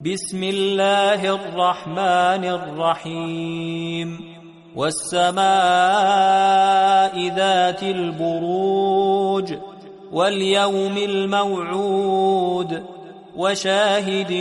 بسم الله الرحمن الرحيم والسماء ذات البروج واليوم الموعود وشاهد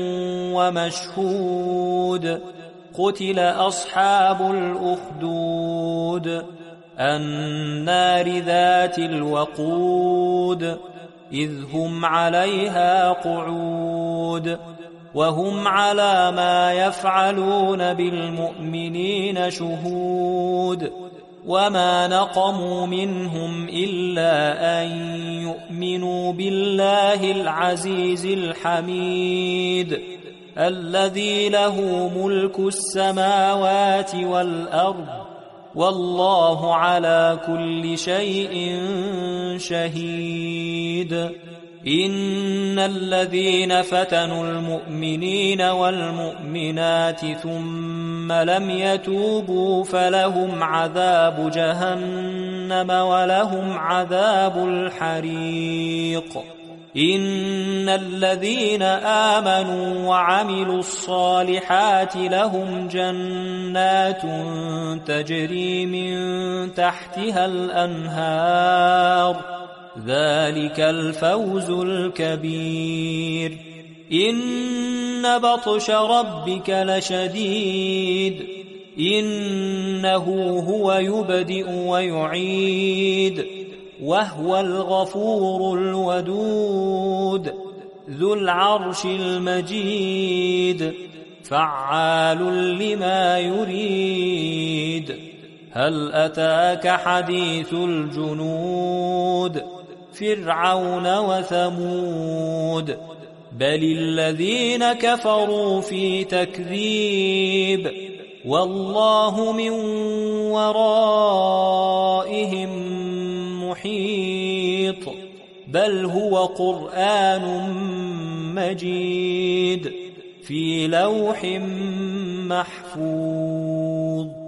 ومشهود قتل أصحاب الأخدود النار ذات الوقود إذ هم عليها قعود وهم على ما يفعلون بالمؤمنين شهود وما نقموا منهم إلا أن يؤمنوا بالله العزيز الحميد الذي له ملك السماوات والأرض والله على كل شيء شهيد إن الذين فتنوا المؤمنين والمؤمنات ثم لم يتوبوا فلهم عذاب جهنم ولهم عذاب الحريق إن الذين آمنوا وعملوا الصالحات لهم جنات تجري من تحتها الأنهار ذلك الفوز الكبير إن بطش ربك لشديد إنه هو يبدئ ويعيد وهو الغفور الودود ذو العرش المجيد فعال لما يريد هل أتاك حديث الجنود فرعون وثمود بل الذين كفروا في تكذيب والله من ورائهم محيط بل هو قرآن مجيد في لوح محفوظ